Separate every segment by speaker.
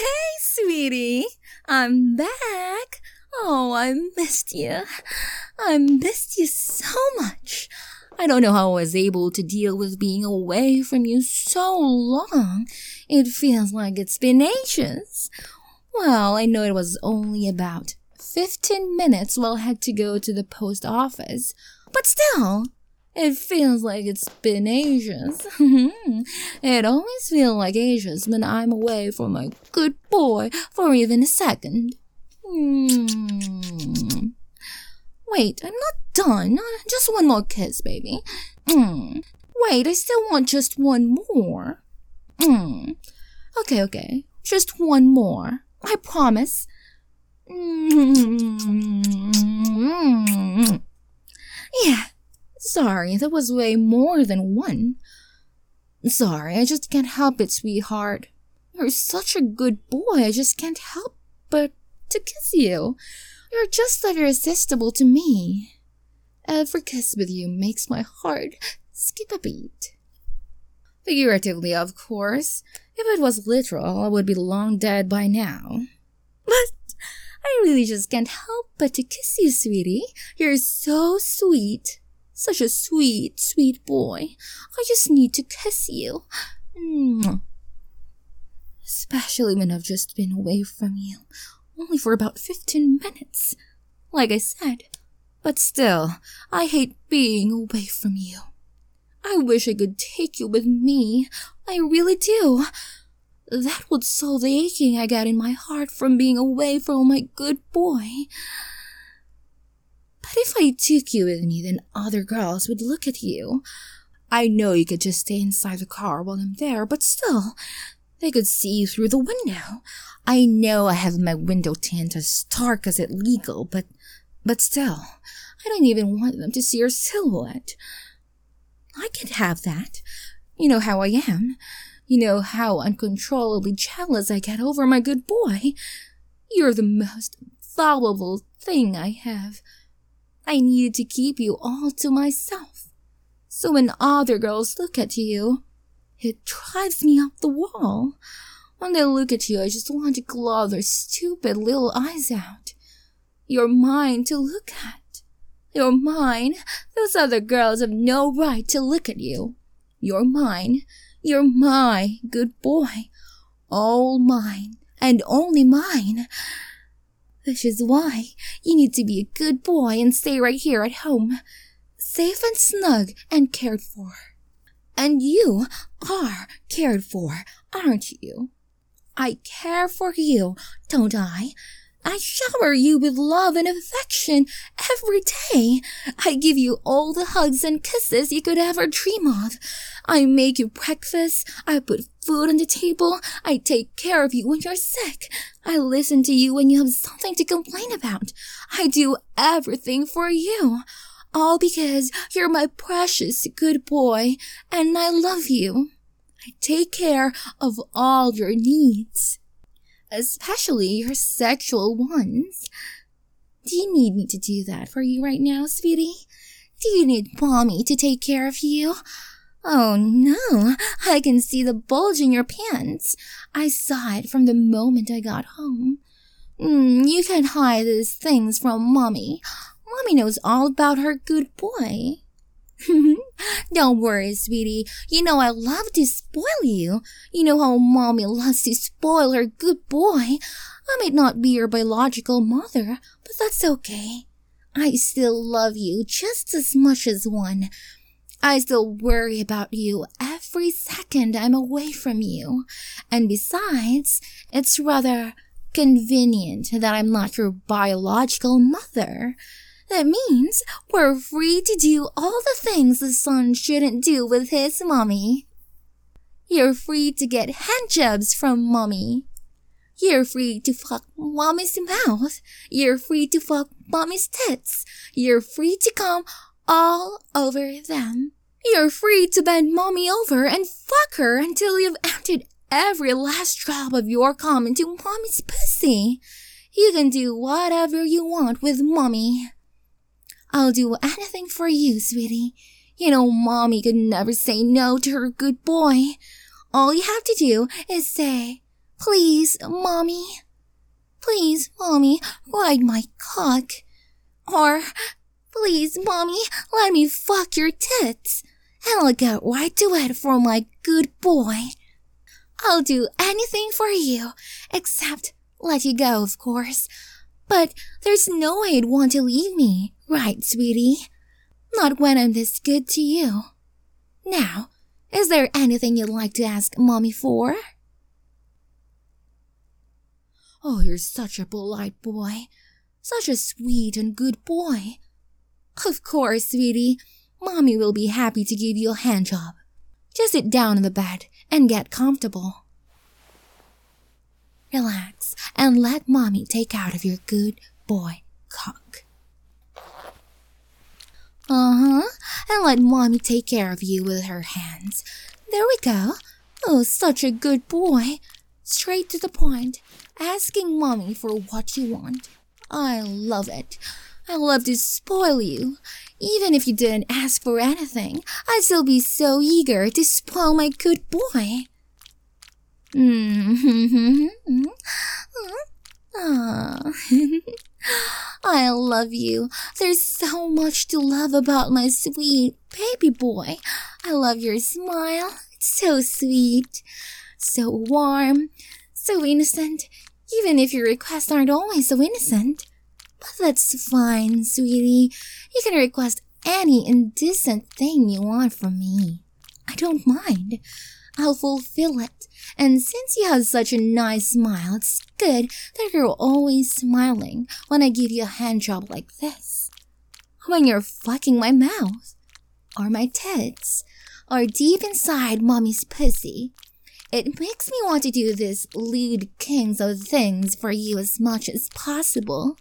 Speaker 1: Sweetie, I'm back. Oh, I missed you. I missed you so much. I don't know how I was able to deal with being away from you so long. It feels like it's been ages. Well, I know it was only about 15 minutes while I had to go to the post office. But still, it feels like it's been ages. It always feels like ages when I'm away from my good boy for even a second. Wait, I'm not done. Just one more kiss, baby. Wait, I still want just one more. Okay. Just one more. I promise. Yeah. Sorry, that was way more than one. Sorry, I just can't help it, sweetheart. You're such a good boy, I just can't help but to kiss you. You're just that irresistible to me. Every kiss with you makes my heart skip a beat. Figuratively, of course. If it was literal, I would be long dead by now. But I really just can't help but to kiss you, sweetie. You're so sweet. Such a sweet, sweet boy. I just need to kiss you. Especially when I've just been away from you. Only for about 15 minutes. Like I said. But still, I hate being away from you. I wish I could take you with me. I really do. That would solve the aching I got in my heart from being away from my good boy. But if I took you with me, then other girls would look at you. I know you could just stay inside the car while I'm there, but still, they could see you through the window. I know I have my window tint as dark as it's legal, but still, I don't even want them to see your silhouette. I can't have that. You know how I am. You know how uncontrollably jealous I get over my good boy. You're the most valuable thing I have. I needed to keep you all to myself. So when other girls look at you, it drives me up the wall. When they look at you, I just want to claw their stupid little eyes out. You're mine to look at. You're mine. Those other girls have no right to look at you. You're mine. You're my good boy. All mine, and only mine. Which is why you need to be a good boy and stay right here at home. Safe and snug and cared for. And you are cared for, aren't you? I care for you, don't I? I shower you with love and affection every day. I give you all the hugs and kisses you could ever dream of. I make you breakfast. I put food on the table. I take care of you when you're sick. I listen to you when you have something to complain about. I do everything for you. All because you're my precious good boy, and I love you. I take care of all your needs. Especially your sexual ones. Do you need me to do that for you right now, sweetie? Do you need mommy to take care of you? Oh no, I can see the bulge in your pants. I saw it from the moment I got home. You can't hide these things from mommy. Mommy knows all about her good boy. Don't worry, sweetie. You know I love to spoil you. You know how mommy loves to spoil her good boy. I might not be your biological mother, but that's okay. I still love you just as much as one. I still worry about you every second I'm away from you. And besides, it's rather convenient that I'm not your biological mother. That means we're free to do all the things the son shouldn't do with his mommy. You're free to get handjobs from mommy. You're free to fuck mommy's mouth. You're free to fuck mommy's tits. You're free to come all over them. You're free to bend mommy over and fuck her until you've emptied every last drop of your cum into mommy's pussy. You can do whatever you want with mommy. I'll do anything for you, sweetie. You know mommy could never say no to her good boy. All you have to do is say, Please, Mommy. Please, Mommy, ride my cock. Or, please, Mommy, let me fuck your tits. And I'll get right to it for my good boy. I'll do anything for you, except let you go, of course. But there's no way you'd want to leave me, right, sweetie? Not when I'm this good to you. Now, is there anything you'd like to ask Mommy for? Oh, you're such a polite boy. Such a sweet and good boy. Of course, sweetie. Mommy will be happy to give you a hand job. Just sit down on the bed and get comfortable. Relax and let Mommy take out of your good boy cock. And let Mommy take care of you with her hands. There we go. Oh, such a good boy. Straight to the point, asking Mommy for what you want. I love it. I love to spoil you. Even if you didn't ask for anything, I'd still be so eager to spoil my good boy. I love you. There's so much to love about my sweet baby boy. I love your smile. It's so sweet, so warm, so innocent, even if your requests aren't always so innocent. But that's fine, sweetie. You can request any indecent thing you want from me. I don't mind. I'll fulfill it. And since you have such a nice smile, it's good that you're always smiling when I give you a hand job like this. When you're fucking my mouth, or my tits, or deep inside Mommy's pussy. It makes me want to do this lewd kings of things for you as much as possible.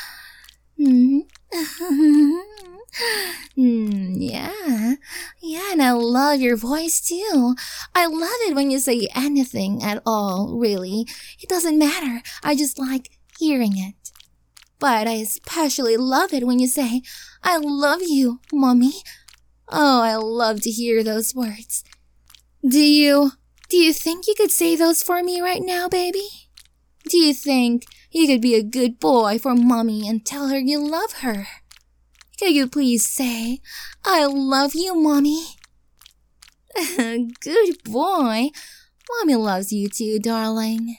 Speaker 1: Yeah, and I love your voice too. I love it when you say anything at all, really. It doesn't matter, I just like hearing it. But I especially love it when you say, I love you, Mommy. Oh, I love to hear those words. Do you think you could say those for me right now, baby? Do you think you could be a good boy for Mommy and tell her you love her? Could you please say, I love you, Mommy? Good boy. Mommy loves you too, darling.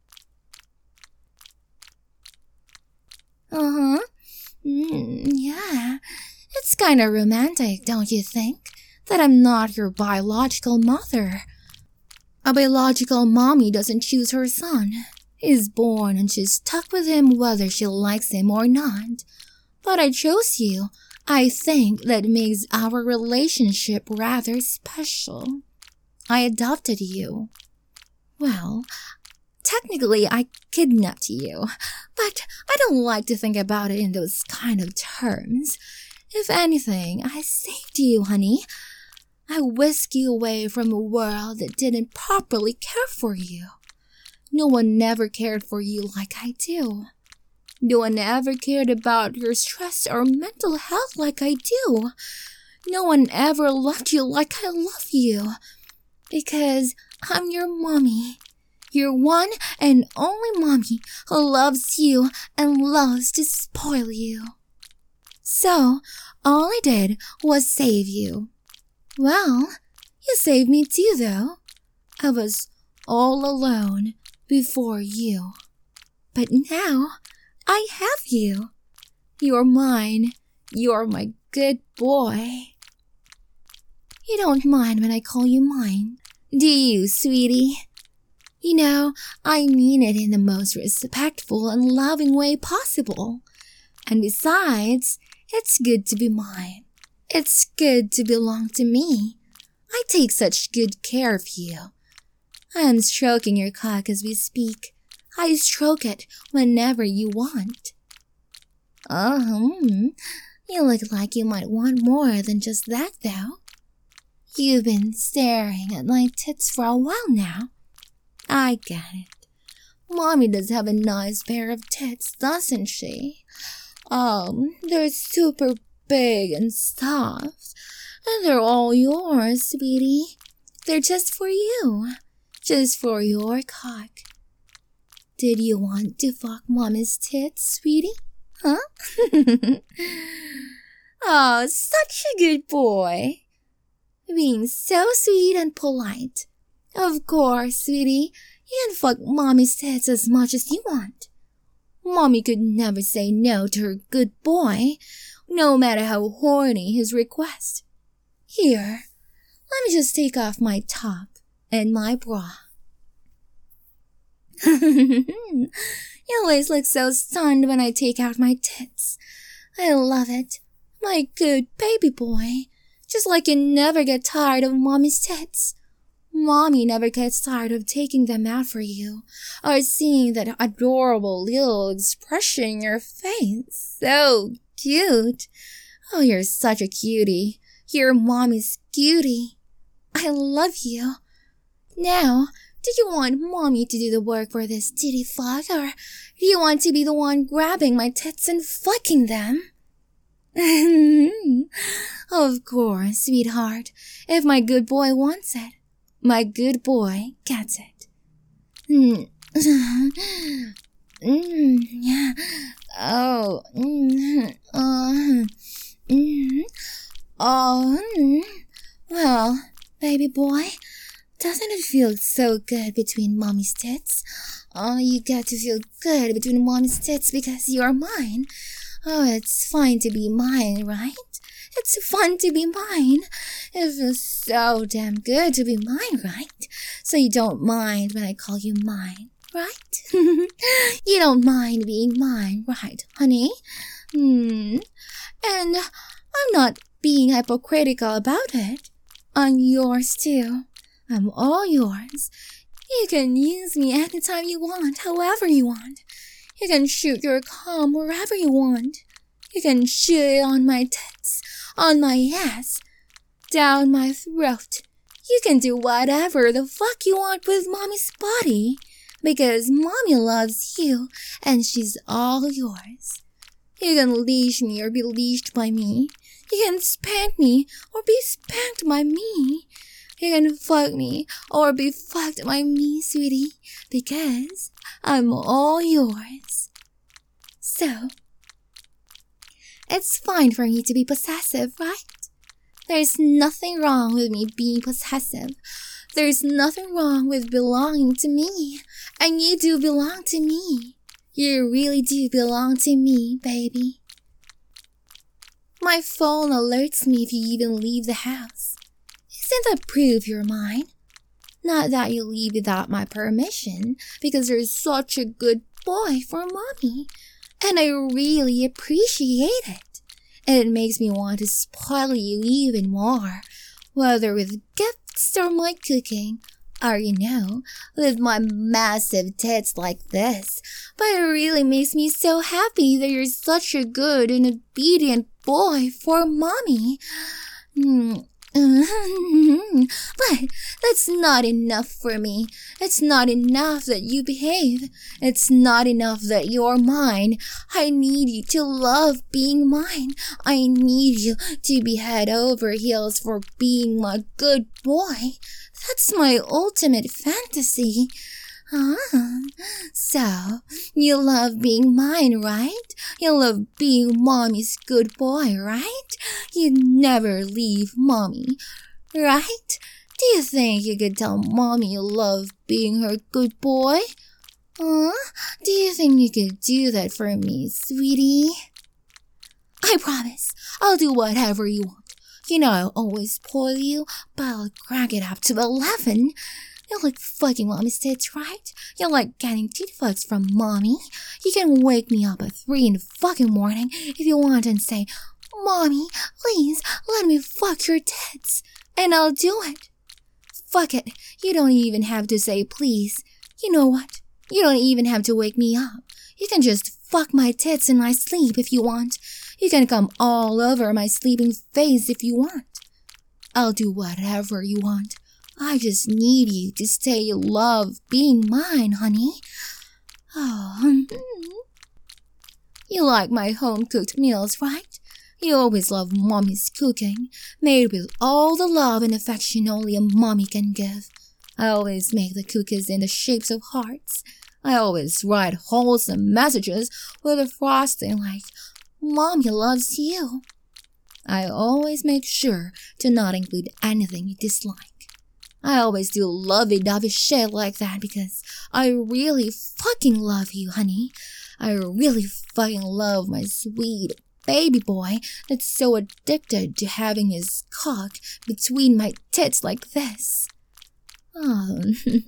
Speaker 1: Yeah. It's kind of romantic, don't you think? That I'm not your biological mother. A biological mommy doesn't choose her son. He's born and she's stuck with him whether she likes him or not. But I chose you. I think that makes our relationship rather special. I adopted you. Well, technically I kidnapped you, but I don't like to think about it in those kind of terms. If anything, I saved you, honey. I whisked you away from a world that didn't properly care for you. No one ever cared for you like I do. No one ever cared about your stress or mental health like I do. No one ever loved you like I love you. Because I'm your mommy. Your one and only mommy who loves you and loves to spoil you. So, all I did was save you. Well, you saved me too, though. I was all alone before you. But now, I have you. You're mine. You're my good boy. You don't mind when I call you mine, do you, sweetie? You know, I mean it in the most respectful and loving way possible. And besides, it's good to be mine. It's good to belong to me. I take such good care of you. I am stroking your cock as we speak. I stroke it whenever you want. You look like you might want more than just that, though. You've been staring at my tits for a while now. I get it. Mommy does have a nice pair of tits, doesn't she? They're super big and soft. And they're all yours, sweetie. They're just for you. Just for your cock. Did you want to fuck mommy's tits, sweetie? Huh? Oh, such a good boy. Being so sweet and polite. Of course, sweetie, you can fuck mommy's tits as much as you want. Mommy could never say no to her good boy, no matter how horny his request. Here, let me just take off my top and my bra. You always look so stunned when I take out my tits. I love it. My good baby boy. Just like you never get tired of mommy's tits. Mommy never gets tired of taking them out for you, or seeing that adorable little expression in your face. So cute. Oh, you're such a cutie. You're mommy's cutie. I love you. Now, do you want mommy to do the work for this titty fuck, or do you want to be the one grabbing my tits and fucking them? Of course, sweetheart. If my good boy wants it, my good boy gets it. Well, baby boy, doesn't it feel so good between mommy's tits? Oh, you get to feel good between mommy's tits because you're mine. Oh, it's fine to be mine, right? It's fun to be mine. It feels so damn good to be mine, right? So you don't mind when I call you mine, right? You don't mind being mine, right, honey? And I'm not being hypocritical about it. I'm yours too. I'm all yours. You can use me anytime you want, however you want. You can shoot your cum wherever you want. You can shoot it on my tits, on my ass, down my throat. You can do whatever the fuck you want with mommy's body, because mommy loves you and she's all yours. You can leash me or be leashed by me. You can spank me or be spanked by me. You can fuck me or be fucked by me, sweetie, because I'm all yours. So, it's fine for me to be possessive, right? There's nothing wrong with me being possessive. There's nothing wrong with belonging to me. And you do belong to me. You really do belong to me, baby. My phone alerts me if you even leave the house. Isn't that proof you're mine? Not that you leave without my permission, because you're such a good boy for mommy. And I really appreciate it. And it makes me want to spoil you even more, whether with gifts or my cooking, or with my massive tits like this. But it really makes me so happy that you're such a good and obedient boy for mommy. But that's not enough for me. It's not enough that you behave. It's not enough that you're mine. I need you to love being mine. I need you to be head over heels for being my good boy. That's my ultimate fantasy. So, you love being mine, right? You love being mommy's good boy, right? You never leave mommy, right? Do you think you could tell mommy you love being her good boy? Do you think you could do that for me, sweetie? I promise, I'll do whatever you want. You know I'll always spoil you, but I'll crank it up to 11. You like fucking mommy's tits, right? You like getting tit fucks from mommy. You can wake me up at 3 in the fucking morning if you want and say, Mommy, please let me fuck your tits. And I'll do it. Fuck it. You don't even have to say please. You know what? You don't even have to wake me up. You can just fuck my tits in my sleep if you want. You can come all over my sleeping face if you want. I'll do whatever you want. I just need you to say you love being mine, honey. Oh, you like my home-cooked meals, right? You always love mommy's cooking, made with all the love and affection only a mommy can give. I always make the cookies in the shapes of hearts. I always write wholesome messages with a frosting like, Mommy loves you. I always make sure to not include anything you dislike. I always do lovey-dovey shit like that because I really fucking love you, honey. I really fucking love my sweet baby boy that's so addicted to having his cock between my tits like this. Oh,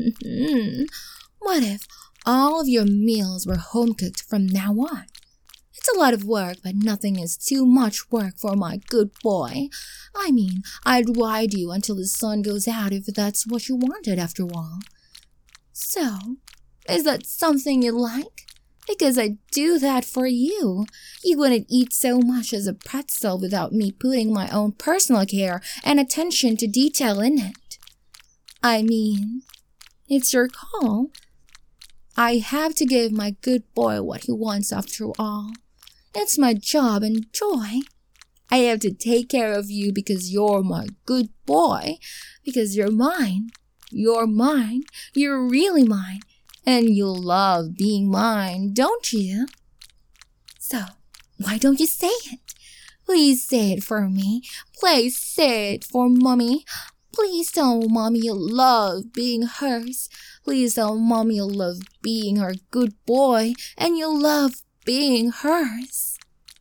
Speaker 1: what if all of your meals were home-cooked from now on? It's a lot of work, but nothing is too much work for my good boy. I mean, I'd ride you until the sun goes out if that's what you wanted after all. So, is that something you like? Because I do that for you. You wouldn't eat so much as a pretzel without me putting my own personal care and attention to detail in it. I mean, it's your call. I have to give my good boy what he wants after all. It's my job and joy. I have to take care of you because you're my good boy. Because you're mine. You're mine. You're really mine. And you love being mine, don't you? So, why don't you say it? Please say it for me. Please say it for Mommy. Please tell Mommy you love being hers. Please tell Mommy you love being her good boy and you love being hers.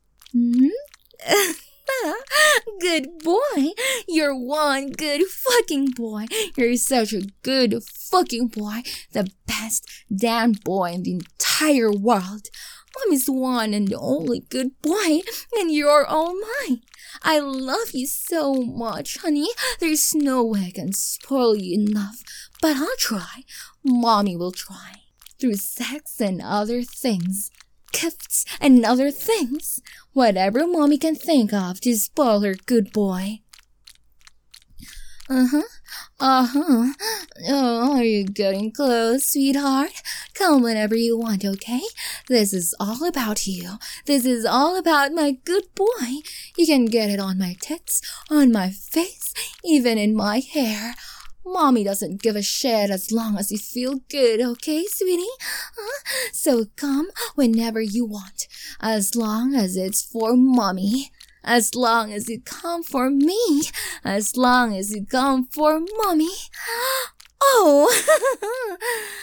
Speaker 1: Good boy. You're one good fucking boy. You're such a good fucking boy. The best damn boy in the entire world. Mommy's one and only good boy, and you're all mine. I love you so much, honey. There's no way I can spoil you enough, but I'll try. Mommy will try. Through sex and other things. Gifts and other things. Whatever Mommy can think of to spoil her good boy. Oh, are you getting close, sweetheart? Come whenever you want, okay? This is all about you. This is all about my good boy. You can get it on my tits, on my face, even in my hair. Mommy doesn't give a shit as long as you feel good, okay, sweetie? So come whenever you want, as long as it's for Mommy. As long as you come for me. As long as you come for Mommy. Oh!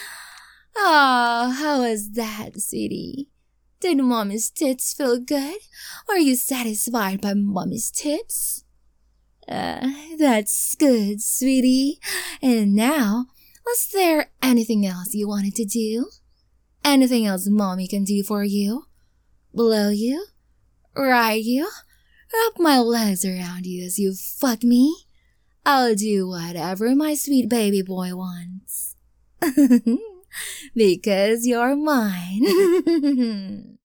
Speaker 1: How was that, sweetie? Did Mommy's tits feel good? Are you satisfied by Mommy's tits? That's good, sweetie. And now, was there anything else you wanted to do? Anything else Mommy can do for you? Blow you? Ride you? Wrap my legs around you as you fuck me? I'll do whatever my sweet baby boy wants. Because you're mine.